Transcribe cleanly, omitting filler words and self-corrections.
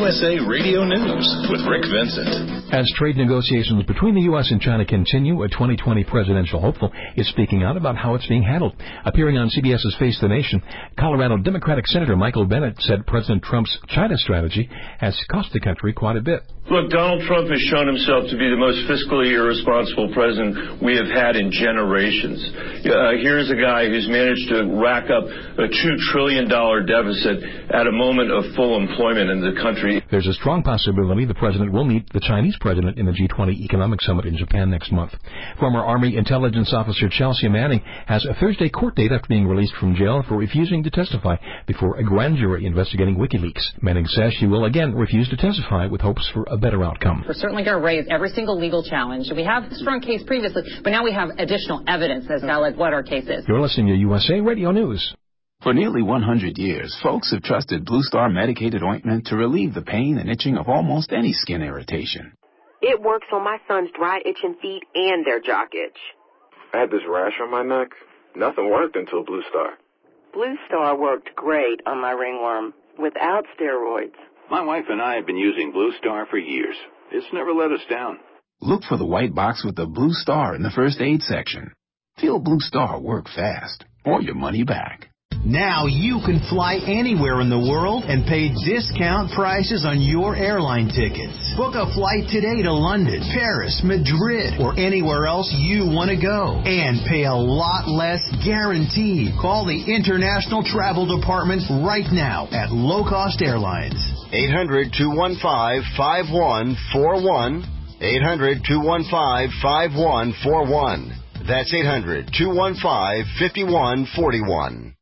USA Radio News with Rick Vincent. As trade negotiations between the U.S. and China continue, a 2020 presidential hopeful is speaking out about how it's being handled. Appearing on CBS's Face the Nation, Colorado Democratic Senator Michael Bennet said President Trump's China strategy has cost the country quite a bit. Look, Donald Trump has shown himself to be the most fiscally irresponsible president we have had in generations. Here's a guy who's managed to rack up a $2 trillion deficit at a moment of full employment in the country. There's a strong possibility the president will meet the Chinese president in the G20 Economic Summit in Japan next month. Former Army Intelligence Officer Chelsea Manning has a Thursday court date after being released from jail for refusing to testify before a grand jury investigating WikiLeaks. Manning says she will again refuse to testify with hopes for a better outcome. We're certainly going to raise every single legal challenge. We have a strong case previously, but now we have additional evidence as to like what our case is. You're listening to USA Radio News. For nearly 100 years, folks have trusted Blue Star medicated ointment to relieve the pain and itching of almost any skin irritation. It works on my son's dry, itching feet and their jock itch. I had this rash on my neck. Nothing worked until Blue Star. Blue Star worked great on my ringworm without steroids. My wife and I have been using Blue Star for years. It's never let us down. Look for the white box with the Blue Star in the first aid section. Feel Blue Star work fast, or your money back. Now you can fly anywhere in the world and pay discount prices on your airline tickets. Book a flight today to London, Paris, Madrid, or anywhere else you want to go. And pay a lot less guaranteed. Call the International Travel Department right now at Low Cost Airlines. 800-215-5141. 800-215-5141. That's 800-215-5141.